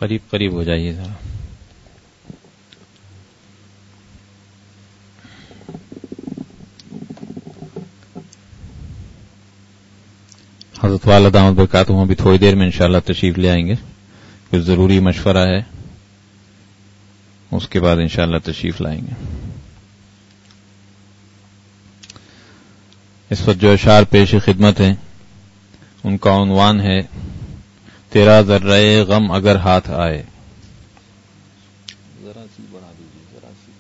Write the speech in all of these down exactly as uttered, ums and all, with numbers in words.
قریب قریب ہو جائیے ذرا. حضرت والا دامت برکاتہم ابھی تھوڑی دیر میں انشاءاللہ تشریف لے آئیں گے. کچھ ضروری مشورہ ہے, اس کے بعد انشاءاللہ تشریف لائیں گے. اس وقت جو اشعار پیش خدمت ہیں ان کا عنوان ہے تیرا ذرہ غم اگر ہاتھ آئے. ذرا سی بڑھا دیجیے, ذرا سی.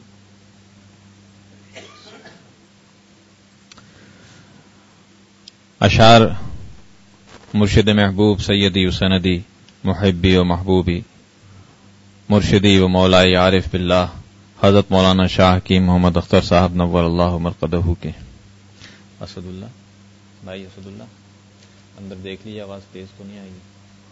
اشعار مرشد محبوب سیدی و سندی محبی و محبوبی مرشدی و مولائی عارف باللہ حضرت مولانا شاہ حکیم محمد اختر صاحب نور اللہ مرقدہ کے. اسد اللہ بھائی, اسد اللہ اندر دیکھ لیجیے, آواز تیز تو نہیں آئے گی.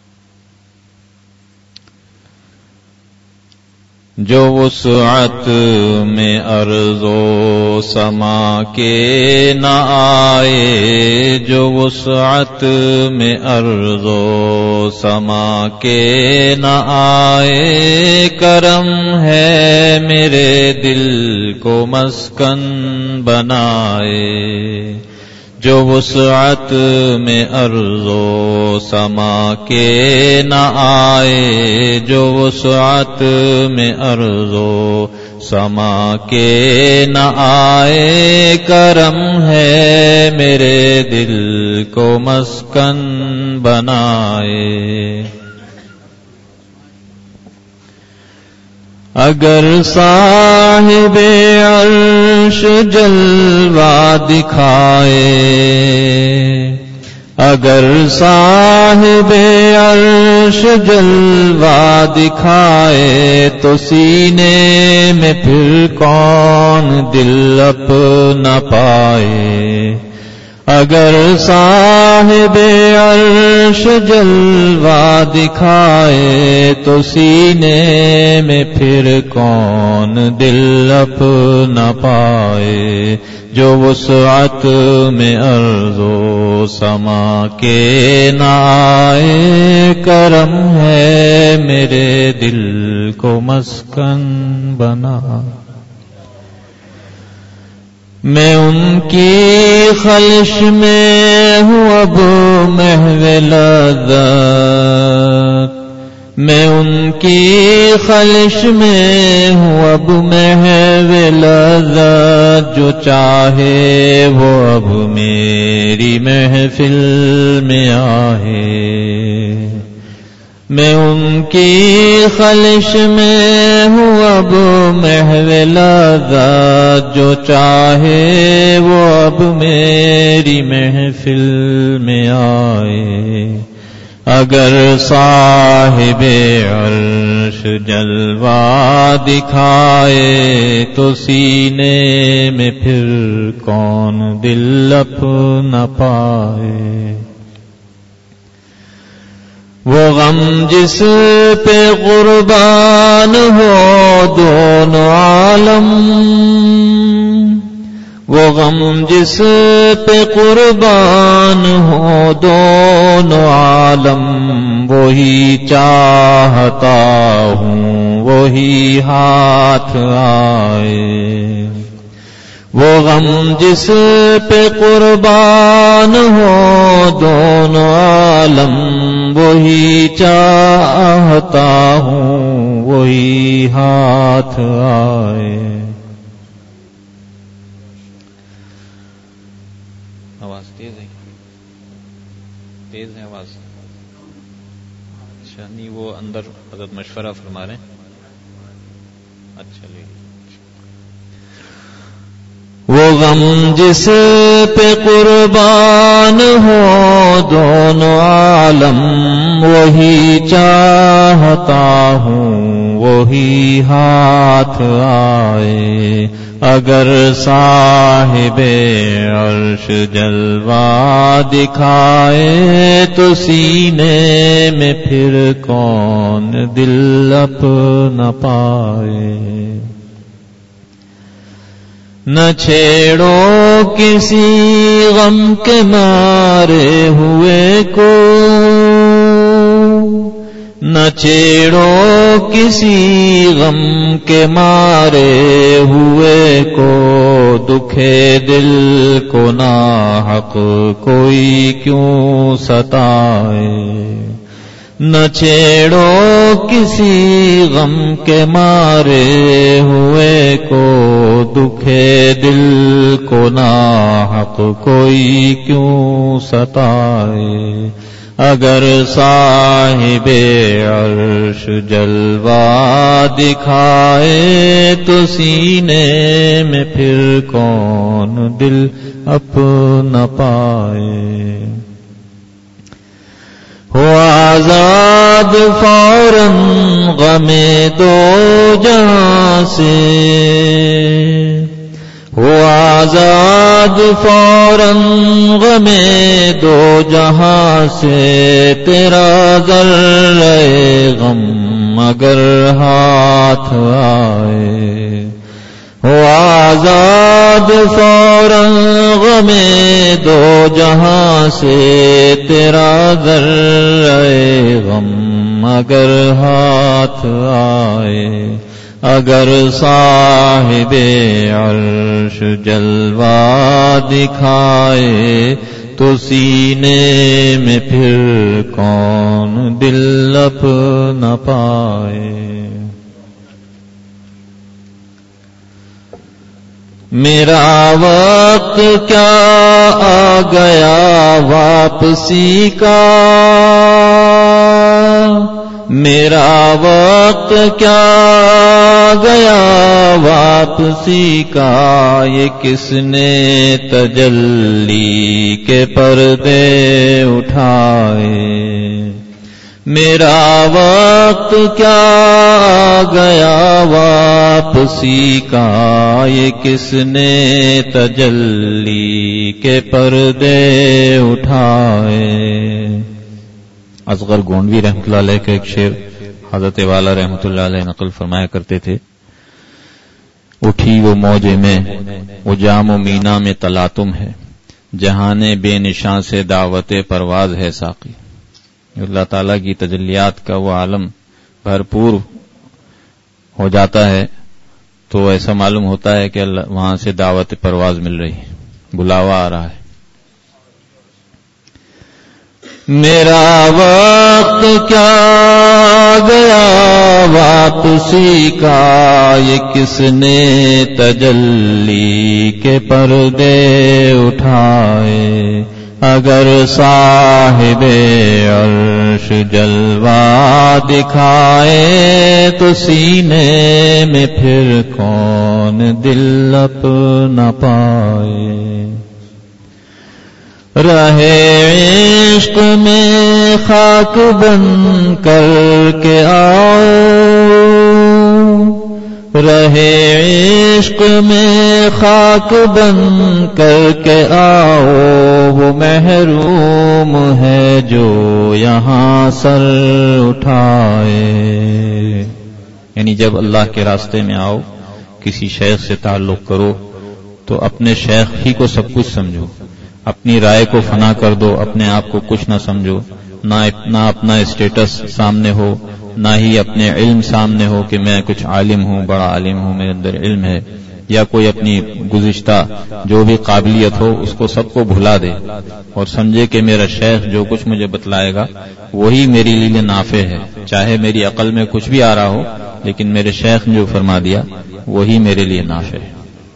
جو وسعت میں ارض و سما کے نہ آئے, جو وسعت میں ارض و سما کے نہ آئے, کرم ہے میرے دل کو مسکن بنائے. جو وسعت میں ارض و سما کے نہ آئے, جو وسعت میں ارض و سما کے نہ آئے, کرم ہے میرے دل کو مسکن بنائے. اگر صاحب عرش جلوہ دکھائے, اگر صاحب عرش جلوہ دکھائے, تو سینے میں پھر کون دل اپنا پائے. اگر صاحب عرش جلوہ دکھائے, تو سینے میں پھر کون دل اپنا پائے. جو وسعت میں ارض و سما کے نہ آئے, کرم ہے میرے دل کو مسکن بنا. میں ان کی خلش میں ہوں اب محو لذت, میں ان کی خلش میں ہوں اب محو لذت. جو چاہے وہ اب میری محفل میں آئے. میں ان کی خلش میں ہوں اب محو لذت. جو چاہے وہ اب میری محفل میں آئے. اگر صاحب عرش جلوہ دکھائے, تو سینے میں پھر کون دل اپنا پائے. وہ غم جس پہ قربان ہو دونوں عالم, وہ غم جس پہ قربان ہو دونوں عالم, وہی چاہتا ہوں وہی ہاتھ آئے. وہ غم جس پہ قربان ہو دونوں عالم, وہی چاہتا ہوں وہی ہاتھ آئے. آواز تیز ہے, تیز ہے آواز. اچھا نہیں, وہ اندر حضرت مشورہ فرما رہے ہیں. اچھا لے. وہ غم جس پہ قربان ہو دونوں عالم, وہی چاہتا ہوں وہی ہاتھ آئے. اگر صاحب عرش جلوہ دکھائے, تو سینے میں پھر کون دل اپنا پائے. نہ چھیڑو کسی غم کے مارے ہوئے کو, نہ چھیڑو کسی غم کے مارے ہوئے کو، دکھے دل کو ناحق کوئی کیوں ستائے۔ نہ چھیڑو کسی غم کے مارے ہوئے کو، دکھے دل کو ناحق کوئی کیوں ستائے۔ اگر صاحب عرش جلوہ دکھائے تو سینے میں پھر کون دل اپنا پائے۔ ہو آزاد فوراً غم دو جہاں سے، ہو آزاد فوراً غم دو جہاں سے، تیرا ذرہ غم اگر ہاتھ آئے۔ ہو آزاد فوراً غم دو جہاں سے، تیرا ذرہ غم اگر ہاتھ آئے۔ اگر صاحب عرش جلوہ دکھائے تو سینے میں پھر کون دل اپنا پائے۔ میرا وقت کیا آ گیا واپسی کا، میرا وقت کیا گیا واپسی کا، یہ کس نے تجلی کے پردے اٹھائے۔ میرا وقت کیا گیا واپسی کا، یہ کس نے تجلی کے پردے اٹھائے۔ اصغر گونڈوی رحمۃ اللہ علیہ کا ایک شعر حضرت والا رحمۃ اللہ علیہ نقل فرمایا کرتے تھے، اٹھی وہ موج میں وہ جام و مینا میں تلاطم ہے، جہانے بے نشاں سے دعوت پرواز ہے ساقی۔ اللہ تعالیٰ کی تجلیات کا وہ عالم بھرپور ہو جاتا ہے تو ایسا معلوم ہوتا ہے کہ اللہ وہاں سے دعوت پرواز مل رہی ہے، بلاوا آ رہا ہے۔ میرا وقت کیا گیا واپسی کا، یہ کس نے تجلی کے پردے اٹھائے۔ اگر صاحب عرش جلوہ دکھائے تو سینے میں پھر کون دل اپنا پائے۔ رہے عشق میں خاک بن کر کے آؤ، رہے عشق میں خاک بن کر کے آؤ، وہ محروم ہے جو یہاں سر اٹھائے۔ یعنی جب اللہ کے راستے میں آؤ، کسی شیخ سے تعلق کرو تو اپنے شیخ ہی کو سب کچھ سمجھو، اپنی رائے کو فنا کر دو، اپنے آپ کو کچھ نہ سمجھو، نہ اپنا اسٹیٹس سامنے ہو، نہ ہی اپنے علم سامنے ہو کہ میں کچھ عالم ہوں، بڑا عالم ہوں، میرے اندر علم ہے، یا کوئی اپنی گزشتہ جو بھی قابلیت ہو اس کو سب کو بھلا دے اور سمجھے کہ میرا شیخ جو کچھ مجھے بتلائے گا وہی میرے لیے نافع ہے، چاہے میری عقل میں کچھ بھی آ رہا ہو لیکن میرے شیخ نے جو فرما دیا وہی میرے لیے نافع ہے۔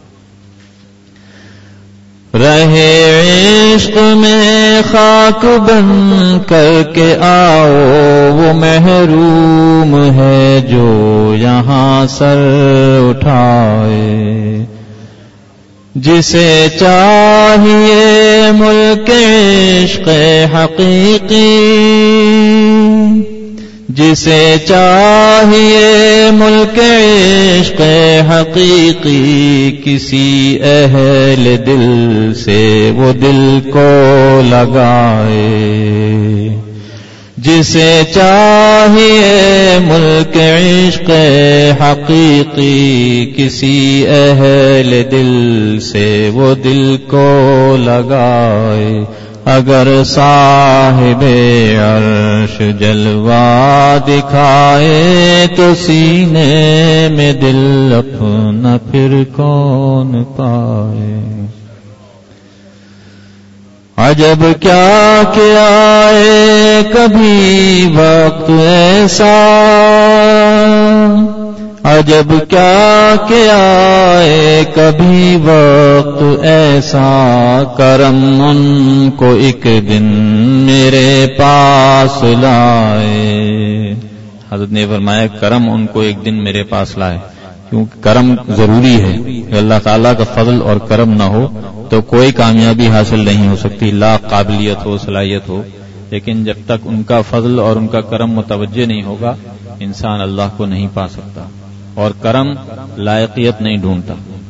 رہے عشق میں خاک بن کر کے آؤ، وہ محروم ہے جو یہاں سر اٹھائے۔ جسے چاہیے ملک عشق حقیقی، جسے چاہیے ملک عشق حقیقی، کسی اہل دل سے وہ دل کو لگائے۔ جسے چاہیے ملک عشق حقیقی، کسی اہل دل سے وہ دل کو لگائے۔ اگر صاحب عرش جلوہ دکھائے تو سینے میں دل اپنا پھر کون پائے. عجب کیا کہ آئے کبھی وقت ایسا، عجب کیا کہ آئے کبھی وقت ایسا، کرم ان کو ایک دن میرے پاس لائے. حضرت نے فرمایا کرم ان کو ایک دن میرے پاس لائے، کیونکہ کرم ضروری ہے. کہ اللہ تعالیٰ کا فضل اور کرم نہ ہو تو کوئی کامیابی حاصل نہیں ہو سکتی، لا قابلیت ہو صلاحیت ہو، لیکن جب تک ان کا فضل اور ان کا کرم متوجہ نہیں ہوگا انسان اللہ کو نہیں پا سکتا. اور کرم لائقیت نہیں ڈھونڈتا.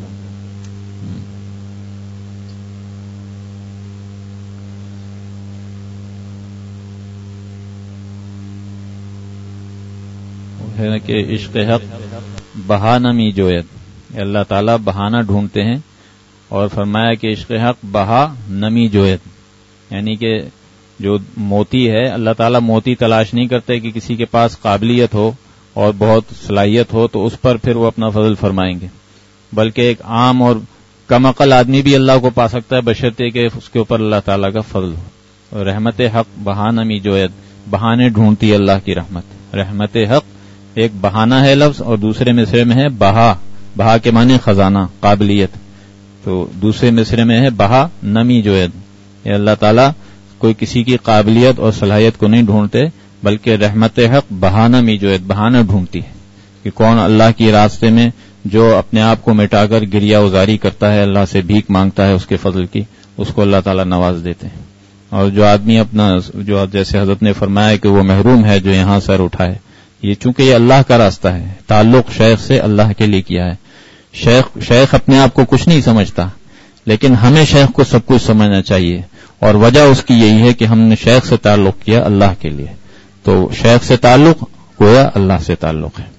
ہے کہ عشق حق بہانہ می جوید، اللہ تعالیٰ بہانہ ڈھونڈتے ہیں، اور فرمایا کہ عشق حق بہا نمی جوید، یعنی کہ جو موتی ہے اللہ تعالیٰ موتی تلاش نہیں کرتے کہ کسی کے پاس قابلیت ہو اور بہت صلاحیت ہو تو اس پر پھر وہ اپنا فضل فرمائیں گے، بلکہ ایک عام اور کم عقل آدمی بھی اللہ کو پا سکتا ہے بشرطے کہ اس کے اوپر اللہ تعالیٰ کا فضل ہو. اور رحمت حق بہانہ می جوید، بہانے ڈھونڈتی ہے اللہ کی رحمت. رحمت حق ایک بہانہ ہے لفظ، اور دوسرے مصرے میں ہے بہا. بہا کے معنی خزانہ قابلیت، تو دوسرے مصرے میں ہے بہا نمی جوید. یہ اللہ تعالیٰ کوئی کسی کی قابلیت اور صلاحیت کو نہیں ڈھونڈتے، بلکہ رحمت حق بہانہ می جوید، بہانہ ڈھونڈتی ہے کہ کون اللہ کی راستے میں جو اپنے آپ کو مٹا کر گریا ازاری کرتا ہے، اللہ سے بھیک مانگتا ہے اس کے فضل کی، اس کو اللہ تعالیٰ نواز دیتے ہیں. اور جو آدمی اپنا جو جیسے حضرت نے فرمایا کہ وہ محروم ہے جو یہاں سر اٹھائے، یہ چونکہ یہ اللہ کا راستہ ہے، تعلق شیخ سے اللہ کے لیے کیا ہے. شیخ شیخ اپنے آپ کو کچھ نہیں سمجھتا، لیکن ہمیں شیخ کو سب کچھ سمجھنا چاہیے، اور وجہ اس کی یہی ہے کہ ہم نے شیخ سے تعلق کیا اللہ کے لیے. تو شیخ سے تعلق گویا اللہ سے تعلق ہے.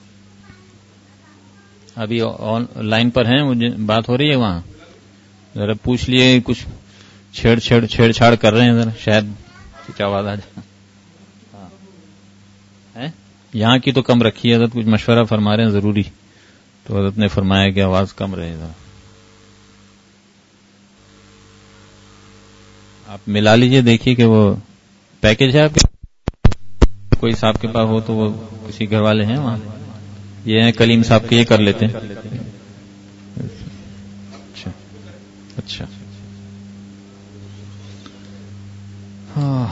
ابھی آن لائن پر ہیں، مجھے بات ہو رہی ہے وہاں، ذرا پوچھ لیے، کچھ چھیڑ چھیڑ چھیڑ چھاڑ کر رہے ہیں، ذرا شاید کچھ آواز آ جائے. یہاں کی تو کم رکھی ہے، حضرت کچھ مشورہ فرما رہے ہیں ضروری، تو حضرت نے فرمایا کہ آواز کم رہے ذرا. آپ ملا لیجئے، دیکھیے کہ وہ پیکج ہے آپ کے، کوئی صاحب کے پاس ہو تو وہ کسی گھر والے ہیں وہاں، یہ ہیں کلیم صاحب کے، یہ کر لیتے ہیں. اچھا اچھا ہاں.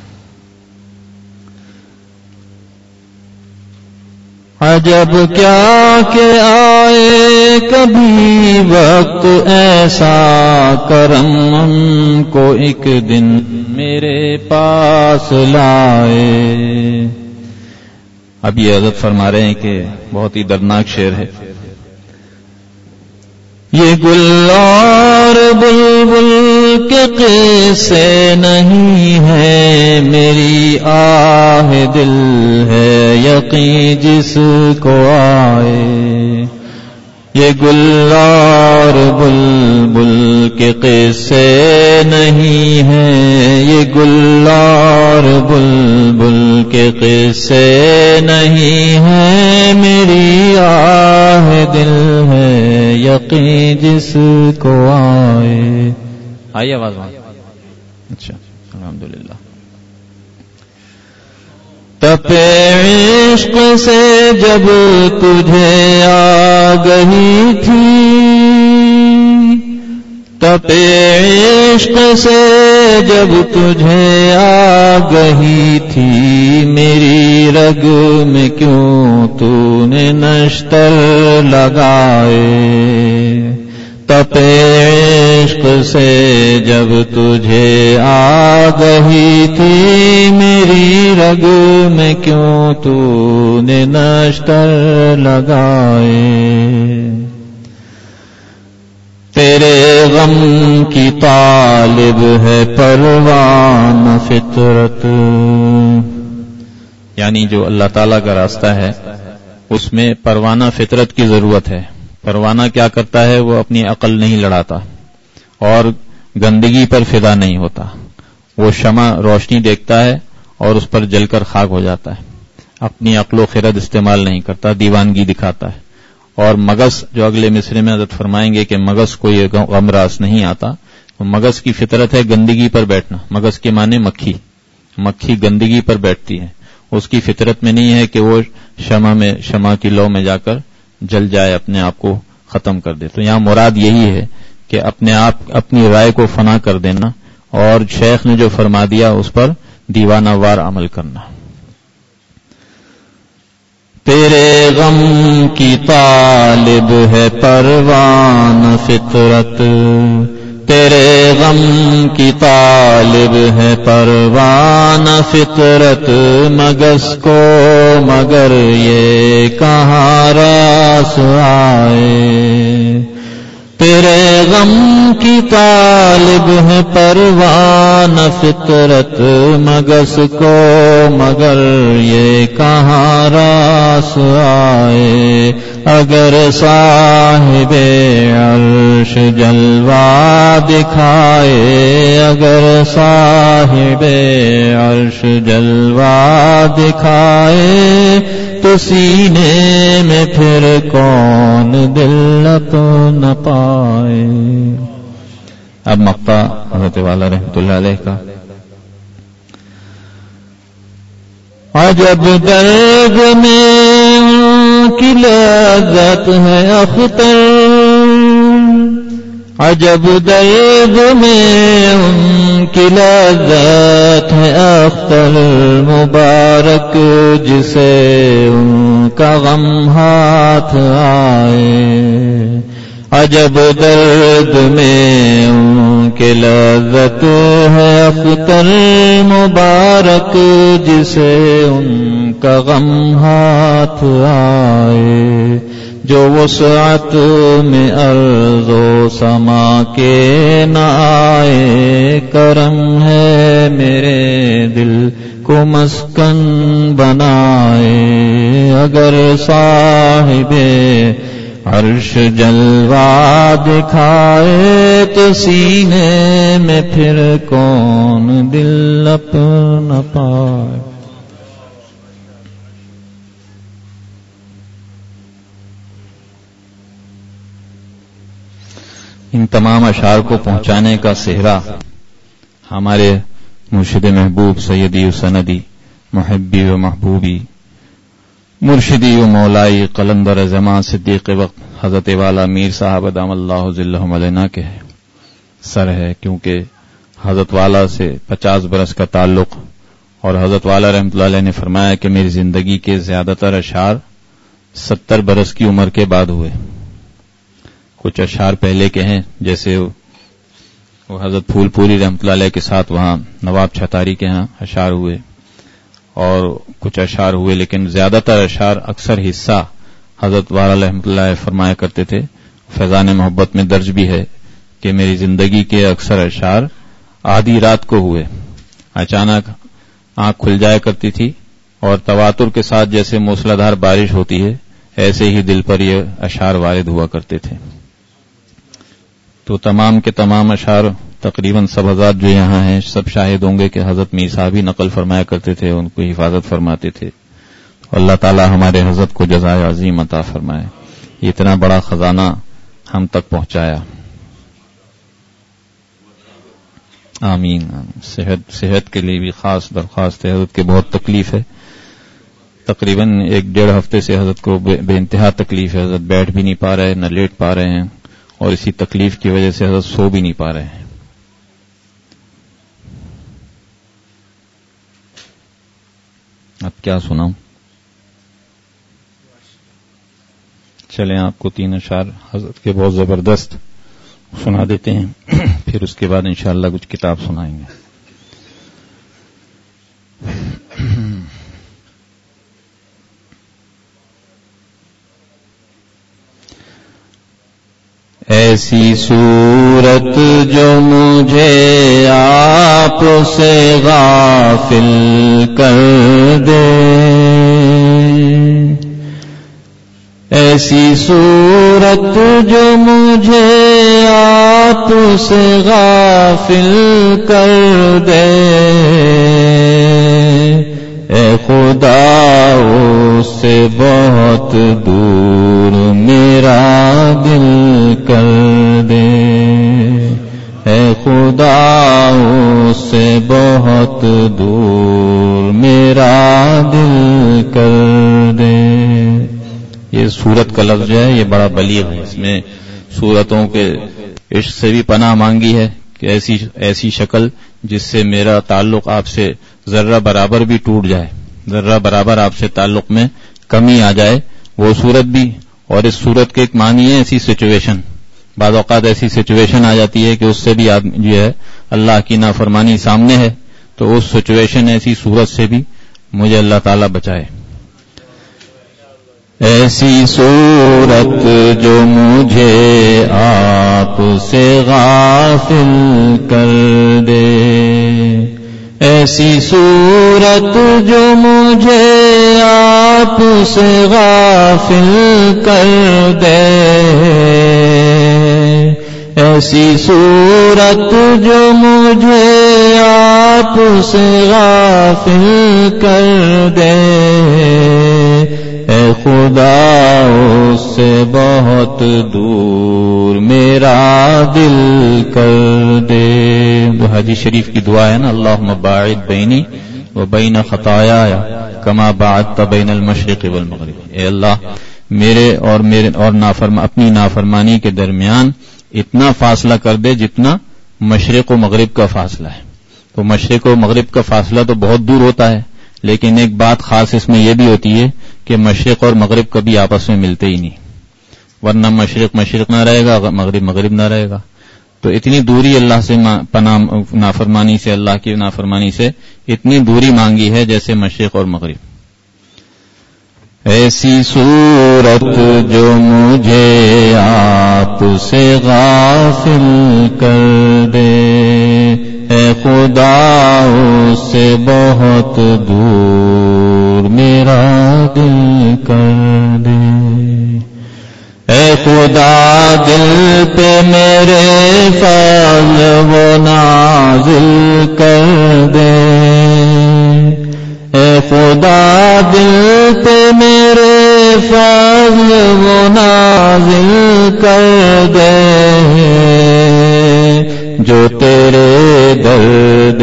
عجب کیا کہ آئے کبھی وقت ایسا، کرم ان کو ایک دن میرے پاس لائے. اب یہ حضرت فرما رہے ہیں کہ بہت ہی دردناک شعر ہے. یہ گل اور بلبل کے قصے نہیں ہے، میری آہ دل ہے یقین جس کو آئے. یہ گل اور بلبل کے قصے نہیں ہے، یہ گل اور بلبل کے قصے نہیں ہے، میری آہ دل ہے یقین جس کو آئے. آئیے آواز وہاں. اچھا الحمدللہ. تپے عشق سے جب تجھے آ گئی تھی، تپے عشق سے جب تجھے آ گئی تھی، میری رگ میں کیوں تو نے نشتر لگائے. تپے عشق سے جب تجھے آ گئی تھی، میری رگ میں کیوں تو نے نشتر لگائے. تیرے غم کی طالب ہے پروانہ فطرت، یعنی جو اللہ تعالیٰ کا راستہ ہے اس میں پروانہ فطرت کی ضرورت ہے. پروانہ کیا کرتا ہے؟ وہ اپنی عقل نہیں لڑاتا اور گندگی پر فدا نہیں ہوتا. وہ شمع روشنی دیکھتا ہے اور اس پر جل کر خاک ہو جاتا ہے، اپنی عقل و خرد استعمال نہیں کرتا، دیوانگی دکھاتا ہے. اور مگس جو اگلے مصرے میں حضرت فرمائیں گے کہ مگس کو یہ غم راس نہیں آتا، تو مگس کی فطرت ہے گندگی پر بیٹھنا. مگس کے معنی مکھی، مکھی گندگی پر بیٹھتی ہے، اس کی فطرت میں نہیں ہے کہ وہ شمع میں شمع کی لو میں جا کر جل جائے، اپنے آپ کو ختم کر دے. تو یہاں مراد یہی ہے کہ اپنے آپ اپنی رائے کو فنا کر دینا اور شیخ نے جو فرما دیا اس پر دیوانہ وار عمل کرنا. تیرے غم کی طالب ہے پروان فطرت، تیرے غم کی طالب ہے پروان فطرت، مگس کو مگر یہ کہاں راس آئے. تیرے غم کی طالب ہے پروان فطرت، مگس کو مگر یہ کہاں راس آئے. اگر صاحب عرش جلوہ دکھائے، اگر صاحب عرش جلوہ دکھائے، تو سینے میں پھر کون دل نہ پائے. اب مقطع حضرت والا رحمۃ اللہ علیہ کا. عجب درد میں کی لذت ہے اختر، عجب درد میں ان کی لذت ہے اختر، مبارک جسے ان کا غم ہاتھ آئے. عجب درد میں ان کی لذت ہے اختر، مبارک جسے ان کا غم ہاتھ آئے. جو وسعت میں ارض و سما کے نہ آئے، کرم ہے میرے دل کو مسکن بنائے. اگر صاحب عرش جلوہ دکھائے، تو سینے میں پھر کون دل اپنا پائے. ان تمام اشعار کو پہنچانے کا صحرا ہمارے مرشد محبوب سیدی و سندی محبی و محبوبی مرشدی و مولائی قلندر زمان صدیق وقت حضرت والا میر صاحب ادام اللہ ذلہم علینا کے سر ہے، کیونکہ حضرت والا سے پچاس برس کا تعلق، اور حضرت والا رحمۃ اللہ علیہ نے فرمایا کہ میری زندگی کے زیادہ تر اشعار ستر برس کی عمر کے بعد ہوئے. کچھ اشعار پہلے کے ہیں، جیسے وہ حضرت پھول پوری رحمۃ اللہ علیہ کے ساتھ وہاں نواب چھتاری کے ہاں اشعار ہوئے، اور کچھ اشعار ہوئے، لیکن زیادہ تر اشعار اکثر حصہ حضرت والا رحمۃ اللہ فرمایا کرتے تھے. فیضان محبت میں درج بھی ہے کہ میری زندگی کے اکثر اشعار آدھی رات کو ہوئے، اچانک آنکھ کھل جایا کرتی تھی اور تواتر کے ساتھ جیسے موسلادھار بارش ہوتی ہے ایسے ہی دل پر یہ اشعار وارد ہوا کرتے تھے. تو تمام کے تمام اشعار تقریباً سب حضرات جو یہاں ہیں سب شاہد ہوں گے کہ حضرت میر صاحب ہی نقل فرمایا کرتے تھے، ان کو حفاظت فرماتے تھے. اللہ تعالی ہمارے حضرت کو جزائے عظیم عطا فرمائے، اتنا بڑا خزانہ ہم تک پہنچایا. آمین. صحت صحت کے لیے بھی خاص درخواست ہے، حضرت کے بہت تکلیف ہے، تقریباً ایک ڈیڑھ ہفتے سے حضرت کو بے انتہا تکلیف ہے. حضرت بیٹھ بھی نہیں پا رہے، نہ لیٹ پا رہے ہیں، اور اسی تکلیف کی وجہ سے حضرت سو بھی نہیں پا رہے ہیں. اب کیا سناؤں؟ چلیں آپ کو تین اشعار حضرت کے بہت زبردست سنا دیتے ہیں، پھر اس کے بعد انشاءاللہ کچھ کتاب سنائیں گے. ایسی صورت جو مجھے آپ سے غافل کر دے، ایسی صورت جو مجھے آپ سے غافل کر دے، سے بہت دور میرا دل کر دے. یہ سورت کا لفظ جو ہے یہ بڑا بلیغ ہے. اس میں سورتوں کے عشق سے بھی پناہ مانگی ہے کہ ایسی ایسی شکل جس سے میرا تعلق آپ سے ذرہ برابر بھی ٹوٹ جائے، ذرہ برابر آپ سے تعلق میں کمی آ جائے، وہ صورت بھی. اور اس صورت کے ایک معنی ہے ایسی سچویشن. بعض اوقات ایسی سچویشن آ جاتی ہے کہ اس سے بھی آدمی جو ہے اللہ کی نافرمانی سامنے ہے، تو اس سچویشن ایسی صورت سے بھی مجھے اللہ تعالیٰ بچائے. ایسی صورت جو مجھے آپ سے غافل کر دے، ایسی صورت جو مجھے آپ سے غافل کر دے، ایسی صورت جو مجھے آپ سے غافل کر دے، اے خدا اس سے بہت دور میرا دل کر دے. حدیث شریف کی دعا ہے نا، اللہم باعد بینی و بین خطایایا کما باعدت بین المشرق والمغرب. اے اللہ میرے اور میرے اور نافرما اپنی نافرمانی کے درمیان اتنا فاصلہ کر دے جتنا مشرق و مغرب کا فاصلہ ہے. تو مشرق و مغرب کا فاصلہ تو بہت دور ہوتا ہے، لیکن ایک بات خاص اس میں یہ بھی ہوتی ہے کہ مشرق اور مغرب کبھی آپس میں ملتے ہی نہیں، ورنہ مشرق مشرق نہ رہے گا، مغرب مغرب نہ رہے گا. تو اتنی دوری اللہ سے پناہ نافرمانی سے، اللہ کی نافرمانی سے اتنی دوری مانگی ہے جیسے مشرق اور مغرب. ایسی صورت جو مجھے آپ سے غافل کر دے، اے خدا اس سے بہت دور میرا دل کر دے. اے خدا دل پہ میرے فضل و نازل کر دے، اے خدا دل پہ میرے فضل و نازل کر دے، جو تیرے درد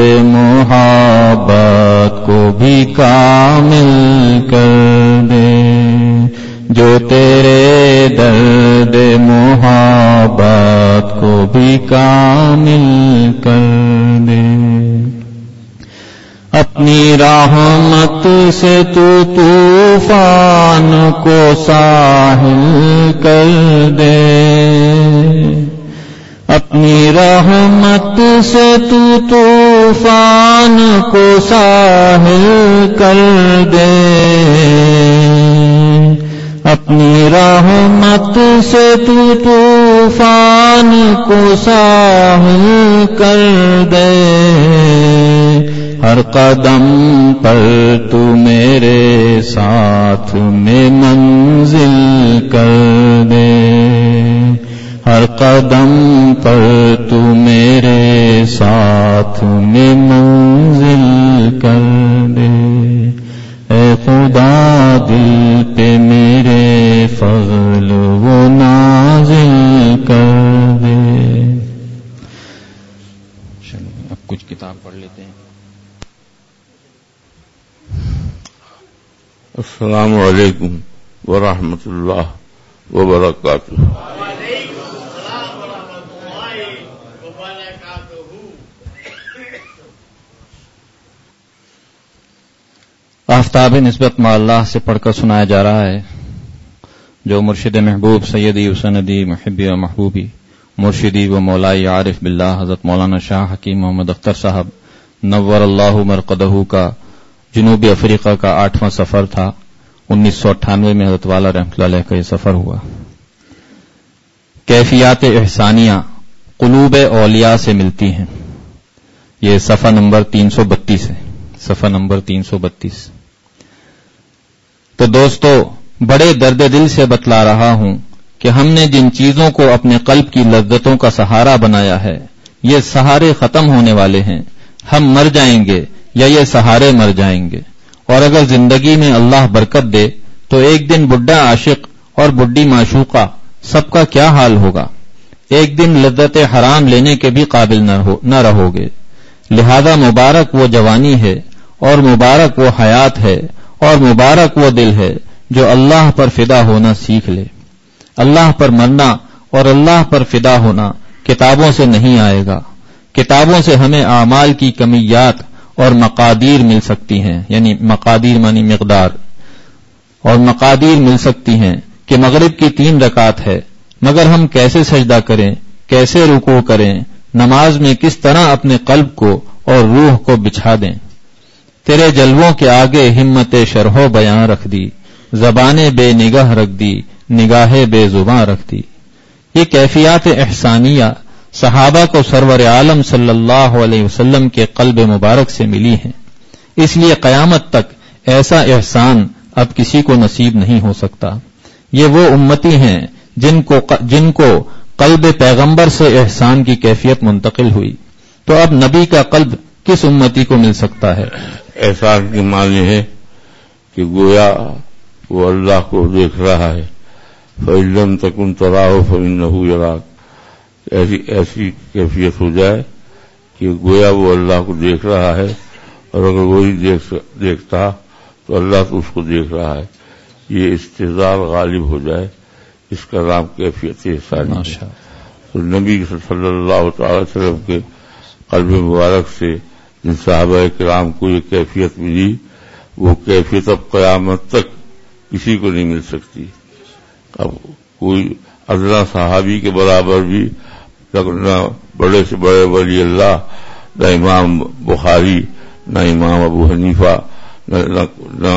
محبت کو بھی کامل کر دے، جو تیرے درد محبت کو بھی کامل کر دے. اپنی رحمت سے تو طوفان کو ساحل کر دے، اپنی رحمت سے تو طوفان کو ساحل کر دے، اپنی رحمت سے تو طوفان کو ساحل کر دے. ہر قدم پر تو میرے ساتھ میں منزل کر دے، ہر قدم پر تو میرے ساتھ میں منزل کر دے. اے خدا دل پہ میرے فضل و نازل کر دے. اب کچھ کتاب پڑھ لیتے ہیں. السلام علیکم ورحمۃ اللہ وبرکاتہ. آفتاب نسبت مع اللہ سے پڑھ کر سنایا جا رہا ہے، جو مرشد محبوب سیدی وسندی محبی و محبوبی مرشدی و مولائی عارف باللہ حضرت مولانا شاہ حکیم محمد اختر صاحب نور اللہ مرقدہ کا جنوبی افریقہ کا آٹھواں سفر تھا. انیس سو اٹھانوے میں حضرت والا رحمۃ اللہ علیہ کا یہ سفر ہوا. کیفیات احسانیہ قلوب اولیاء سے ملتی ہیں. یہ صفحہ نمبر تین سو بتیس ہے، صفحہ نمبر تین سو بتیس. تو دوستو، بڑے درد دل سے بتلا رہا ہوں کہ ہم نے جن چیزوں کو اپنے قلب کی لذتوں کا سہارا بنایا ہے، یہ سہارے ختم ہونے والے ہیں. ہم مر جائیں گے یا یہ سہارے مر جائیں گے. اور اگر زندگی میں اللہ برکت دے تو ایک دن بڈھا عاشق اور بڈھی معشوقہ سب کا کیا حال ہوگا. ایک دن لذت حرام لینے کے بھی قابل نہ رہو گے. لہذا مبارک وہ جوانی ہے اور مبارک وہ حیات ہے اور مبارک وہ دل ہے جو اللہ پر فدا ہونا سیکھ لے۔ اللہ پر مرنا اور اللہ پر فدا ہونا کتابوں سے نہیں آئے گا۔ کتابوں سے ہمیں اعمال کی کمیات اور مقادیر مل سکتی ہیں، یعنی مقادیر معنی مقدار، اور مقادیر مل سکتی ہیں کہ مغرب کی تین رکعت ہے، مگر ہم کیسے سجدہ کریں، کیسے رکوع کریں، نماز میں کس طرح اپنے قلب کو اور روح کو بچھا دیں۔ تیرے جلووں کے آگے ہمت شرح و بیاں رکھ دی، زبان بے نگاہ رکھ دی، نگاہ بے زباں رکھ دی۔ یہ کیفیات احسانیہ صحابہ کو سرور عالم صلی اللہ علیہ وسلم کے قلب مبارک سے ملی ہیں، اس لیے قیامت تک ایسا احسان اب کسی کو نصیب نہیں ہو سکتا۔ یہ وہ امتی ہیں جن کو جن کو قلب پیغمبر سے احسان کی کیفیت منتقل ہوئی، تو اب نبی کا قلب کس امتی کو مل سکتا ہے؟ احسان کے معنی ہے کہ گویا وہ اللہ کو دیکھ رہا ہے، فَإِن لَّمْ تَكُن تَرَاهُ فَإِنَّهُ يَرَاكَ، ایسی ایسی کیفیت ہو جائے کہ گویا وہ اللہ کو دیکھ رہا ہے، اور اگر وہی دیکھ دیکھتا تو اللہ تو اس کو دیکھ رہا ہے۔ یہ استحضار غالب ہو جائے، اس کا نام کیفیت احسانی ہے۔ تو نبی صلی اللہ تعالی وسلم کے قلب مبارک سے جن صحابہ کرام کو یہ کیفیت ملی، وہ کیفیت اب قیامت تک کسی کو نہیں مل سکتی۔ اب کوئی ادنا صحابی کے برابر بھی نہ بڑے سے بڑے ولی اللہ، نہ امام بخاری، نہ امام ابو حنیفہ، نہ نہ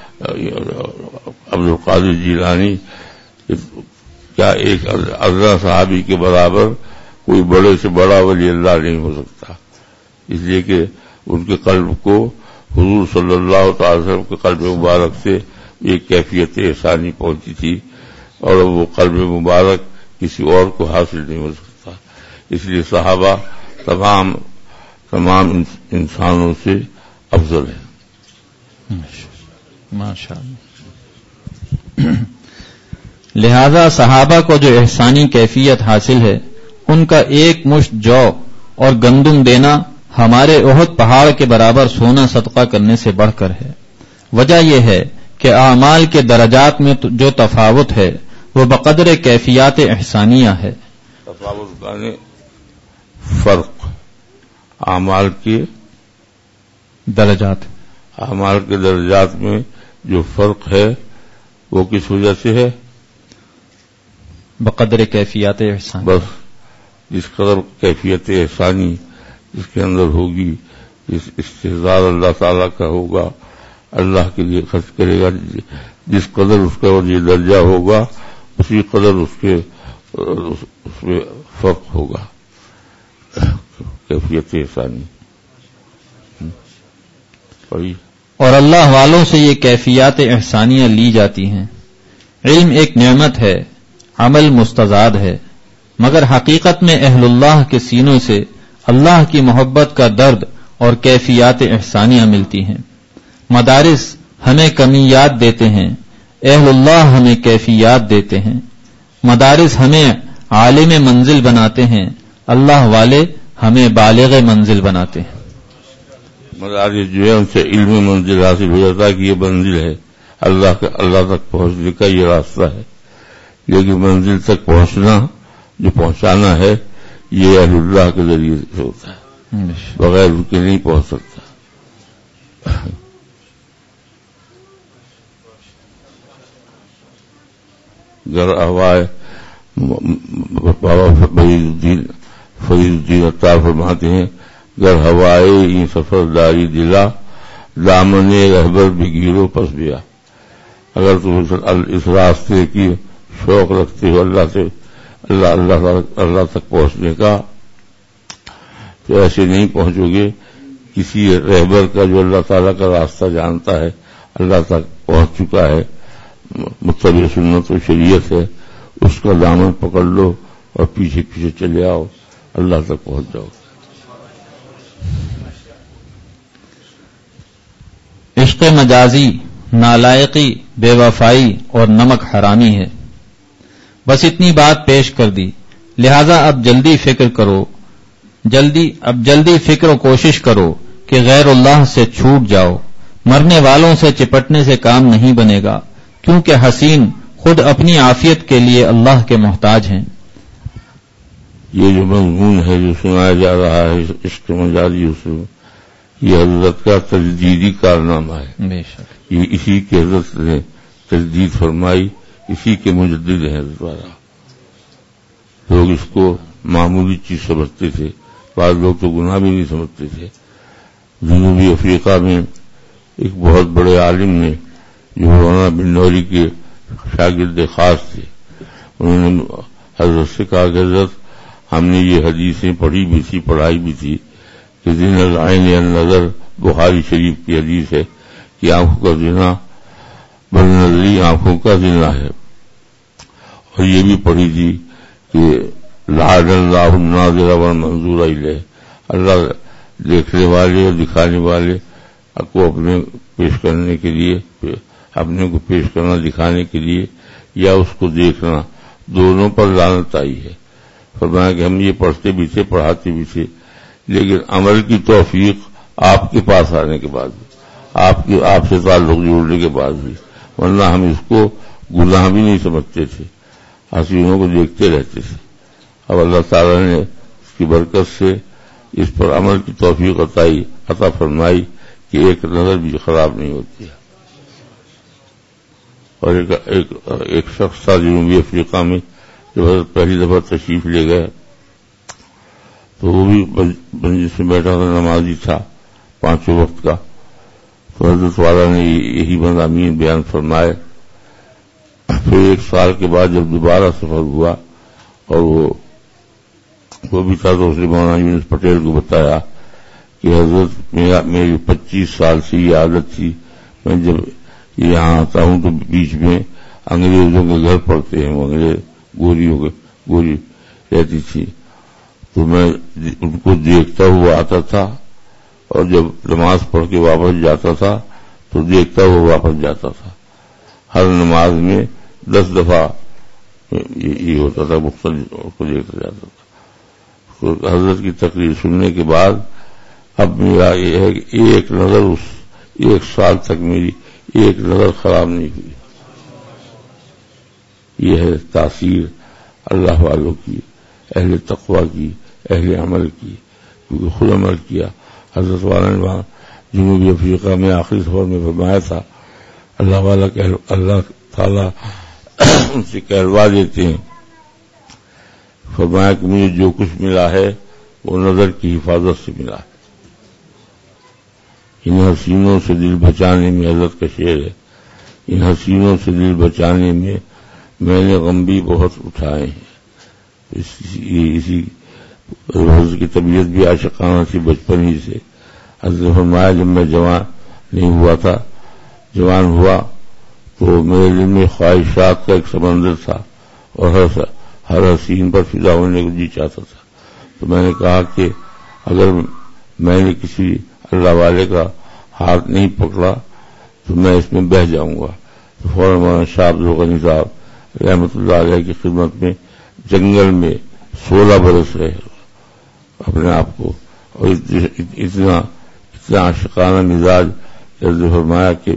عبد القادر جیلانی، کیا ایک ادنا صحابی کے برابر کوئی بڑے سے بڑا ولی اللہ نہیں ہو سکتا، اس لیے کہ ان کے قلب کو حضور صلی اللہ تعالی وسلم کے قلب مبارک سے ایک کیفیت احسانی پہنچی تھی، اور وہ قلب مبارک کسی اور کو حاصل نہیں ہو سکتا۔ اس لیے صحابہ تمام تمام انسانوں سے افضل ہیں۔ ماشاء اللہ۔ لہذا صحابہ کو جو احسانی کیفیت حاصل ہے، ان کا ایک مشت جو اور گندم دینا ہمارے احد پہاڑ کے برابر سونا صدقہ کرنے سے بڑھ کر ہے۔ وجہ یہ ہے کہ اعمال کے درجات میں جو تفاوت ہے وہ بقدر کیفیات احسانیہ ہے۔ تفاوت یعنی فرق، اعمال کے درجات اعمال کے درجات میں جو فرق ہے وہ کس وجہ سے ہے؟ بقدر کیفیات احسان۔ بس جس قدر کیفیت احسانی جس کے اندر ہوگی، جس استحضار اللہ تعالیٰ کا ہوگا، اللہ کے لیے خرچ کرے گا، جس قدر اس کا یہ درجہ ہوگا اسی قدر اس کے اس میں فرق ہوگا کیفیت احسانی۔ اور اللہ والوں سے یہ کیفیات احسانیاں لی جاتی ہیں۔ علم ایک نعمت ہے، عمل مستزاد ہے، مگر حقیقت میں اہل اللہ کے سینوں سے اللہ کی محبت کا درد اور کیفیات احسانیاں ملتی ہیں۔ مدارس ہمیں کمیات دیتے ہیں، اہل اللہ ہمیں کیفیات دیتے ہیں۔ مدارس ہمیں عالم منزل بناتے ہیں، اللہ والے ہمیں بالغ منزل بناتے ہیں۔ مدارس جو ہے ان سے علم منزل حاصل ہو جاتا ہے کہ یہ منزل ہے، اللہ کا اللہ تک پہنچنے کا یہ راستہ ہے، لیکن منزل تک پہنچنا جو پہنچانا ہے یہ اہل اللہ کے ذریعے سے ہوتا ہے، بغیر ان کے نہیں پہنچ سکتا۔ گر ہوائے بابا فرید الدین فرید الدین عطار فرماتے ہیں، گر ہوائے یہ سفر داری دلا، دامن رہبر بھی گیرو پس بیا۔ اگر تم اس راستے کی شوق رکھتے ہو اللہ سے اللہ اللہ اللہ تک پہنچنے کا، تو ایسے نہیں پہنچو گے۔ کسی رہبر کا جو اللہ تعالیٰ کا راستہ جانتا ہے، اللہ تک پہنچ چکا ہے، متبع سنت و شریعت ہے، اس کا دامن پکڑ لو اور پیچھے پیچھے چلے آؤ، اللہ تک پہنچ جاؤ۔ عشق مجازی نالائقی، بے وفائی اور نمک حرامی ہے۔ بس اتنی بات پیش کر دی، لہذا اب جلدی فکر کرو جلدی اب جلدی فکر و کوشش کرو کہ غیر اللہ سے چھوٹ جاؤ، مرنے والوں سے چپٹنے سے کام نہیں بنے گا، کیونکہ حسین خود اپنی عافیت کے لیے اللہ کے محتاج ہیں۔ یہ جو مضمون ہے جو سنایا جا رہا ہے عشق مجازی اصول، یہ حضرت کا تجدیدی کارنامہ ہے۔ بے شک یہ اسی کے حضرت نے تجدید فرمائی، اسی کے مجدد ہیں حضرت والا۔ لوگ اس کو معمولی چیز سمجھتے تھے، بعض لوگ تو گناہ بھی نہیں سمجھتے تھے۔ جنوبی افریقہ میں ایک بہت بڑے عالم نے جو مولانا بن نوری کے شاگرد خاص تھے، انہوں نے حضرت سے کہا کہ حضرت ہم نے یہ حدیثیں پڑھی بھی تھی، پڑھائی بھی تھی کہ زنا العین النظر، بخاری شریف کی حدیث ہے کہ آنکھوں کا زنا بدنظری آنکھوں کا زنا ہے، اور یہ بھی پڑھی تھی کہ لعن اللہ الناظر والمنظور الیہ، اللہ دیکھنے والے اور دکھانے والے کو اپنے پیش کرنے کے لیے، اپنے کو پیش کرنا دکھانے کے لیے یا اس کو دیکھنا، دونوں پر لعنت آئی ہے۔ فرمایا کہ ہم یہ پڑھتے بھی تھے، پڑھاتے بھی تھے، لیکن عمل کی توفیق آپ کے پاس آنے کے بعد بھی، آپ کے آپ سے تعلق جوڑنے کے بعد بھی، ورنہ ہم اس کو گناہ بھی نہیں سمجھتے تھے، حسینوں کو دیکھتے رہتے تھے۔ اب اللہ تعالیٰ نے اس کی برکت سے اس پر عمل کی توفیق عطائی عطا فرمائی کہ ایک نظر بھی خراب نہیں ہوتی ہے۔ اور ایک, ایک, ایک شخص تھا جنوبی افریقہ میں، جب حضرت پہلی دفعہ تشریف لے گئے تو وہ بھی بنجس میں بیٹھا تھا، نمازی تھا پانچوں وقت کا، تو حضرت والا نے یہی مضامین بیان فرمائے۔ پھر ایک سال کے بعد جب دوبارہ سفر ہوا اور وہ وہ بھی تھا تو اس نے مولانا یونس پٹیل کو بتایا کہ حضرت میرا میری پچیس سال سے یہ عادت تھی، میں جب یہاں آتا ہوں تو بیچ میں انگریزوں کے گھر پڑتے ہیں، وہ انگریز گوریوں کے گوری رہتی تھی، تو میں ان کو دیکھتا ہوا آتا تھا، اور جب نماز پڑھ کے واپس جاتا تھا تو دیکھتا ہوا واپس جاتا تھا۔ ہر نماز میں دس دفعہ یہ ہوتا تھا، مختلف کو دیکھتا جاتا تھا۔ حضرت کی تقریر سننے کے بعد اب میرا یہ ہے کہ ایک نظر اس ایک سال تک میری ایک نظر خراب نہیں ہوئی۔ یہ ہے تاثیر اللہ والوں کی، اہل تقویٰ کی، اہل عمل کی، کیونکہ خود عمل کیا۔ حضرت والا نے وہاں جنوبی افریقہ میں آخری سفر میں فرمایا تھا، اللہ والا اللہ تعالیٰ ان سے کہلوا دیتے ہیں، فرمایا کہ مجھے جو کچھ ملا ہے وہ نظر کی حفاظت سے ملا ہے۔ ان حسینوں سے دل بچانے میں، حضرت کا شعر ہے، ان حسینوں سے دل بچانے میں میں نے غم بھی بہت اٹھائے ہیں۔ اسی حضرت کی طبیعت بھی عاشقانہ تھی بچپن ہی سے۔ حضرت فرمایا جب میں جوان نہیں ہوا تھا، جوان ہوا تو میرے دل میں خواہشات کا ایک سمندر تھا، اور ہر ہر حسین پر فدا ہونے کو جی چاہتا تھا۔ تو میں نے کہا کہ اگر میں نے کسی اللہ والے کا ہاتھ نہیں پکڑا تو میں اس میں بہہ جاؤں گا۔ تو فوراً مولانا شاہ عبد الغنی صاحب رحمۃ اللہ علیہ کی خدمت میں جنگل میں سولہ برس رہے اپنے آپ کو، اور اتنا اتنا عاشقانہ مزاج فرمایا کہ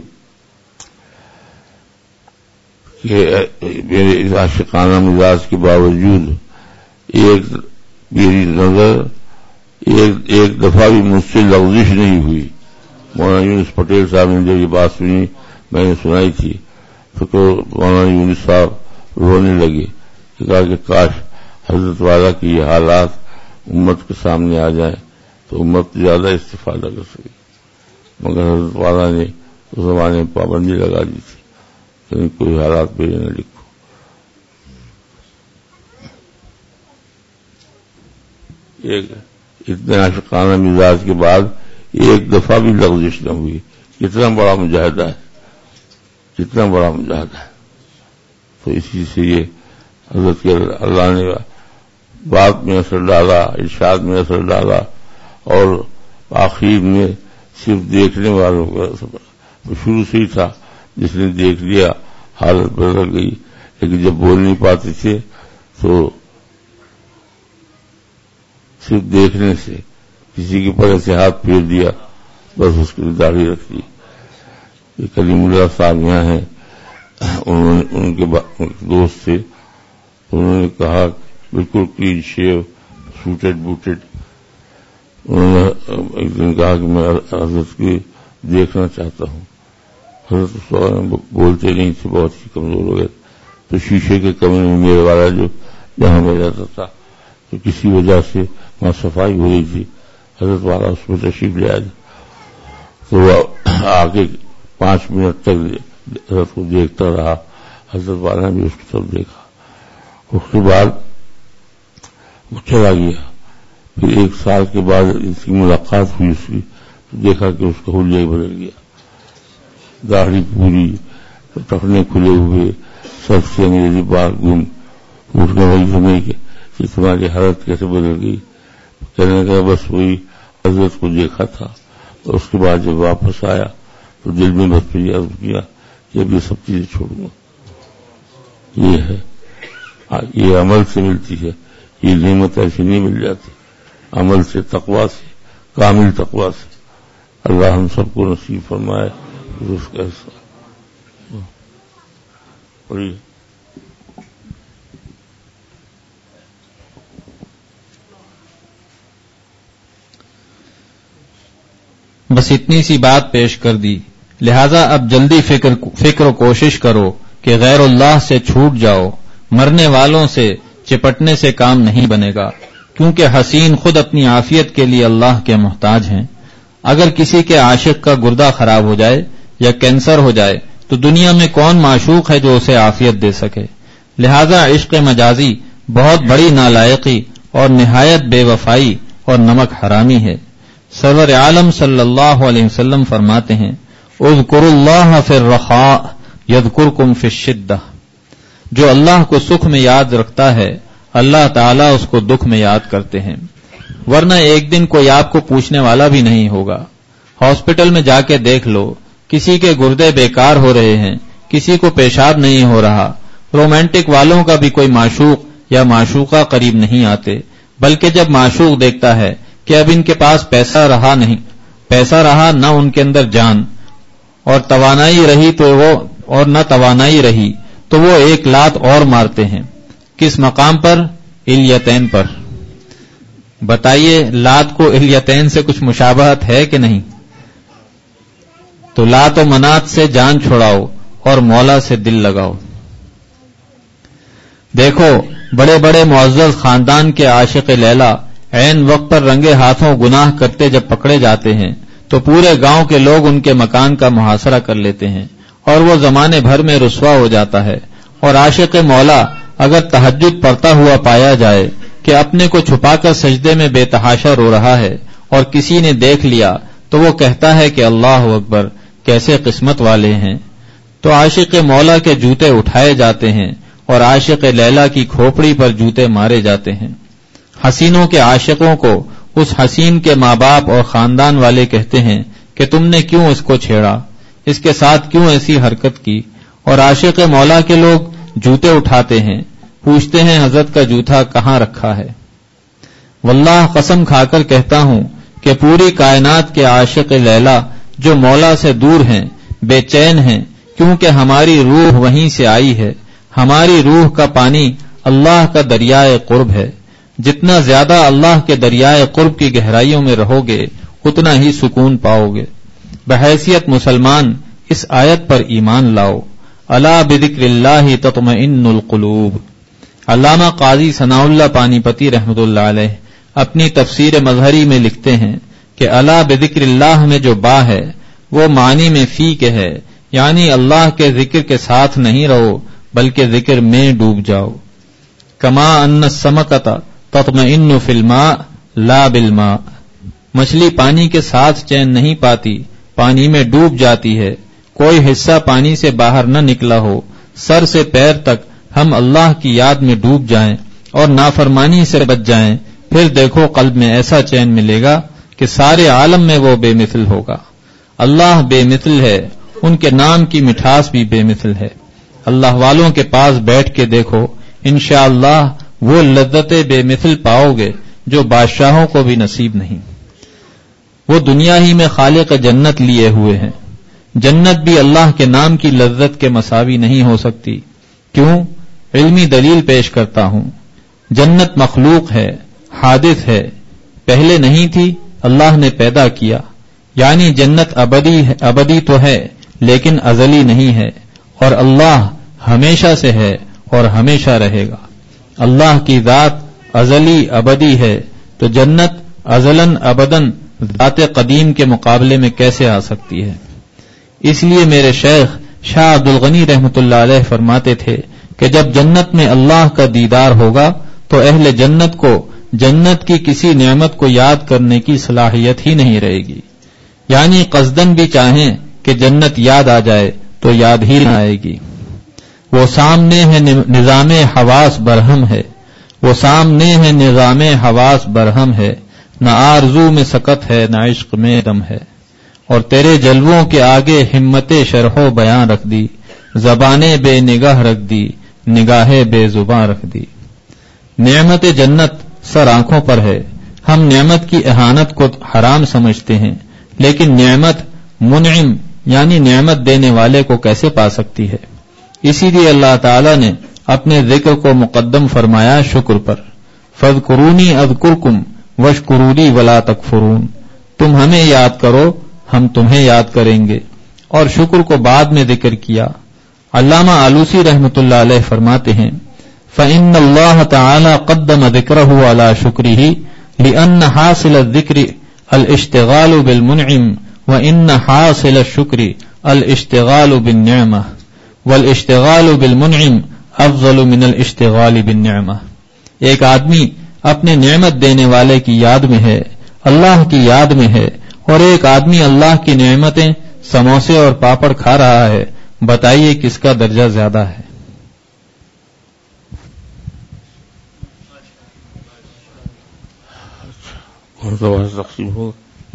میرے اس عاشقانہ مزاج کے باوجود ایک میری نظر ایک ایک دفعہ بھی مجھ سے لغزش نہیں ہوئی۔ مولانا یونس پٹیل صاحب نے جب یہ بات سنی، میں نے سنائی تھی، تو تو مولانا یونس صاحب رونے لگے، کہا کہ کاش حضرت والا کی یہ حالات امت کے سامنے آ جائیں تو امت زیادہ استفادہ کر سکے، مگر حضرت والا نے اس زمانے میں پابندی لگا دی تھی کہ کوئی حالات پہ نہ لکھو۔ ایک اتنے عاشقانہ مزاج کے بعد ایک دفعہ بھی لغزش نہ ہوئی۔ کتنا بڑا مجاہدہ ہے، کتنا بڑا مجاہدہ ہے۔ تو اسی سے یہ حضرت کے اللہ نے بات میں اثر ڈالا، ارشاد میں اثر ڈالا، اور آخر میں صرف دیکھنے والوں کا شروع سے ہی تھا، جس نے دیکھ لیا حالت بدل گئی، لیکن جب بول نہیں پاتے تھے تو صرف دیکھنے سے کسی کے پر ایسے ہاتھ پھیر دیا بس اس کی داڑھی رکھ دی. یہ کلیم اللہ صاحب یہاں ہیں, انہوں نے ان کے دوست تھے, انہوں نے کہا بالکل کلین شیو سوٹڈ بوٹڈ. انہوں نے ایک دن کہا کہ میں حضرت کی دیکھنا چاہتا ہوں. حضرت بولتے نہیں تھے, بہت ہی کمزور ہو گئے. تو شیشے کے کمرے میں میرے والا جو جہاں میں جاتا تھا تو کسی وجہ سے وہاں صفائی ہو رہی تھی, حضرت والا اس میں تشریف لے آیا. تو وہ آگے پانچ منٹ تک حضرت کو دیکھتا رہا. حضرت والا نے بھی اس کی طرف دیکھا. اس کے بعد وہ چلا گیا. پھر ایک سال کے بعد اس کی ملاقات ہوئی اس کی, تو دیکھا کہ اس کا حلیہ بدل گیا. داڑھی پوری, ٹخنے کھلے ہوئے, سب سے انگریزی بات گم. اٹھنے والی سمجھ کہ تمہاری حالت کیسے بدل گئی. کہنے لگا بس وہی حضرت کو دیکھا تھا. اور اس کے بعد جب واپس آیا تو دل میں بس پھر عرض کیا کہ اب یہ سب چیزیں چھوڑوں گا. یہ ہے, یہ عمل سے ملتی ہے. یہ نعمت ایسی نہیں مل جاتی, عمل سے, تقویٰ سے, کامل تقویٰ سے. اللہ ہم سب کو نصیب فرمائے. اس کا حصہ پڑھیے. بس اتنی سی بات پیش کر دی, لہذا اب جلدی فکر فکر و کوشش کرو کہ غیر اللہ سے چھوٹ جاؤ. مرنے والوں سے چپٹنے سے کام نہیں بنے گا, کیونکہ حسین خود اپنی عافیت کے لیے اللہ کے محتاج ہیں. اگر کسی کے عاشق کا گردہ خراب ہو جائے یا کینسر ہو جائے تو دنیا میں کون معشوق ہے جو اسے عافیت دے سکے. لہذا عشق مجازی بہت بڑی نالائقی اور نہایت بے وفائی اور نمک حرامی ہے. سرور عالم صلی اللہ علیہ وسلم فرماتے ہیں, اذکروا اللہ فی الرخاء یذکرکم فی الشدہ. جو اللہ کو سکھ میں یاد رکھتا ہے اللہ تعالیٰ اس کو دکھ میں یاد کرتے ہیں, ورنہ ایک دن کوئی آپ کو پوچھنے والا بھی نہیں ہوگا. ہاسپٹل میں جا کے دیکھ لو, کسی کے گردے بیکار ہو رہے ہیں, کسی کو پیشاب نہیں ہو رہا. رومانٹک والوں کا بھی کوئی معشوق یا معشوقہ قریب نہیں آتے, بلکہ جب معشوق دیکھتا ہے کہ اب ان کے پاس پیسہ رہا نہیں, پیسہ رہا نہ ان کے اندر جان, اور توانائی رہی تو وہ اور نہ توانائی رہی تو وہ ایک لات اور مارتے ہیں. کس مقام پر؟ الیتین پر. بتائیے لات کو الیتین سے کچھ مشابہت ہے کہ نہیں؟ تو لات و منات سے جان چھڑاؤ اور مولا سے دل لگاؤ. دیکھو بڑے بڑے معزز خاندان کے عاشق لیلا عین وقت پر رنگے ہاتھوں گناہ کرتے جب پکڑے جاتے ہیں تو پورے گاؤں کے لوگ ان کے مکان کا محاصرہ کر لیتے ہیں اور وہ زمانے بھر میں رسوا ہو جاتا ہے. اور عاشق مولا اگر تہجد پڑھتا ہوا پایا جائے کہ اپنے کو چھپا کر سجدے میں بے تحاشا رو رہا ہے اور کسی نے دیکھ لیا تو وہ کہتا ہے کہ اللہ اکبر, کیسے قسمت والے ہیں. تو عاشق مولا کے جوتے اٹھائے جاتے ہیں اور عاشق لیلا کی کھوپڑی پر جوتے مارے جاتے ہیں. حسینوں کے عاشقوں کو اس حسین کے ماں باپ اور خاندان والے کہتے ہیں کہ تم نے کیوں اس کو چھیڑا, اس کے ساتھ کیوں ایسی حرکت کی. اور عاشق مولا کے لوگ جوتے اٹھاتے ہیں, پوچھتے ہیں حضرت کا جوتا کہاں رکھا ہے. واللہ قسم کھا کر کہتا ہوں کہ پوری کائنات کے عاشق لیلا جو مولا سے دور ہیں بے چین ہیں, کیونکہ ہماری روح وہیں سے آئی ہے. ہماری روح کا پانی اللہ کا دریائے قرب ہے. جتنا زیادہ اللہ کے دریائے قرب کی گہرائیوں میں رہو گے اتنا ہی سکون پاؤ گے. بحیثیت مسلمان اس آیت پر ایمان لاؤ. الا بذکر اللہ تطمئن القلوب. علامہ قاضی ثناء اللہ پانی پتی رحمۃ اللہ علیہ اپنی تفسیر مظہری میں لکھتے ہیں کہ الا بذکر اللہ میں جو با ہے وہ معنی میں فی کے ہے, یعنی اللہ کے ذکر کے ساتھ نہیں رہو بلکہ ذکر میں ڈوب جاؤ. کما ان السمکۃ تطمئن فی الماء لا بالماء. مچھلی پانی کے ساتھ چین نہیں پاتی, پانی میں ڈوب جاتی ہے. کوئی حصہ پانی سے باہر نہ نکلا ہو, سر سے پیر تک ہم اللہ کی یاد میں ڈوب جائیں اور نافرمانی سے بچ جائیں, پھر دیکھو قلب میں ایسا چین ملے گا کہ سارے عالم میں وہ بے مثل ہوگا. اللہ بے مثل ہے, ان کے نام کی مٹھاس بھی بے مثل ہے. اللہ والوں کے پاس بیٹھ کے دیکھو, انشاءاللہ وہ لذت بے مثل پاؤ گے جو بادشاہوں کو بھی نصیب نہیں۔ وہ دنیا ہی میں خالق جنت لیے ہوئے ہیں۔ جنت بھی اللہ کے نام کی لذت کے مساوی نہیں ہو سکتی۔ کیوں؟ علمی دلیل پیش کرتا ہوں۔ جنت مخلوق ہے، حادث ہے، پہلے نہیں تھی، اللہ نے پیدا کیا، یعنی جنت ابدی ہے، ابدی تو ہے لیکن ازلی نہیں ہے، اور اللہ ہمیشہ سے ہے اور ہمیشہ رہے گا۔ اللہ کی ذات ازلی ابدی ہے تو جنت ازلاً ابداً ذات قدیم کے مقابلے میں کیسے آ سکتی ہے؟ اس لیے میرے شیخ شاہ عبد الغنی رحمۃ اللہ علیہ فرماتے تھے کہ جب جنت میں اللہ کا دیدار ہوگا تو اہل جنت کو جنت کی کسی نعمت کو یاد کرنے کی صلاحیت ہی نہیں رہے گی، یعنی قصدن بھی چاہیں کہ جنت یاد آ جائے تو یاد ہی نہ آئے گی۔ وہ سامنے ہے نظام حواس برہم ہے، وہ سامنے ہے نظام حواس برہم ہے، نہ آرزو میں سکت ہے نہ عشق میں دم ہے، اور تیرے جلووں کے آگے ہمت شرح و بیان رکھ دی، زبانیں بے نگاہ رکھ دی، نگاہیں بے زباں رکھ دی۔ نعمت جنت سر آنکھوں پر ہے، ہم نعمت کی اہانت کو حرام سمجھتے ہیں، لیکن نعمت منعم یعنی نعمت دینے والے کو کیسے پا سکتی ہے؟ اسی لیے اللہ تعالی نے اپنے ذکر کو مقدم فرمایا شکر پر، فاذکرونی اذکرکم واشکروا لی ولا تکفرون، تم ہمیں یاد کرو ہم تمہیں یاد کریں گے، اور شکر کو بعد میں ذکر کیا۔ علامہ آلوسی رحمۃ اللہ علیہ فرماتے ہیں فإن اللہ تعالی قدم ذکرہ علی شکرہ لأن حاصل الذکر الاشتغال بالمنعم وإن حاصل الشکر الاشتغال بالنعمہ والاشتغال بالمنعم افضل من الاشتغال بالنعمہ۔ ایک آدمی اپنے نعمت دینے والے کی یاد میں ہے، اللہ کی یاد میں ہے، اور ایک آدمی اللہ کی نعمتیں سموسے اور پاپڑ کھا رہا ہے، بتائیے کس کا درجہ زیادہ ہے؟ کون سا واحد تقسیم ہوگا؟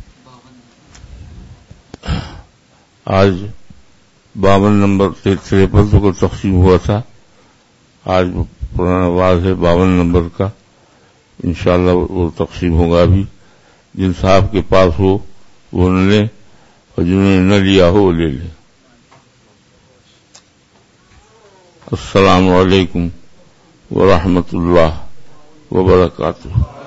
آج باون نمبر تریپن کو تقسیم ہوا تھا، آج پرانا واز ہے باون نمبر کا، انشاءاللہ وہ تقسیم ہوگا ابھی۔ جن صاحب کے پاس ہو وہ نہ لیں اور جنہوں نے نہ لیا ہو وہ لے لیں۔ السلام علیکم ورحمۃ اللہ وبرکاتہ۔